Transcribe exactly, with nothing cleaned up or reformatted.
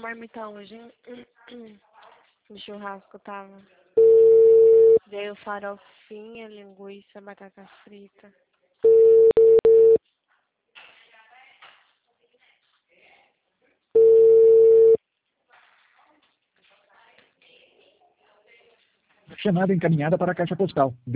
marmita hoje, hein? No churrasco tava. Veio farofinha, linguiça, batata frita. Chamada encaminhada para a caixa postal.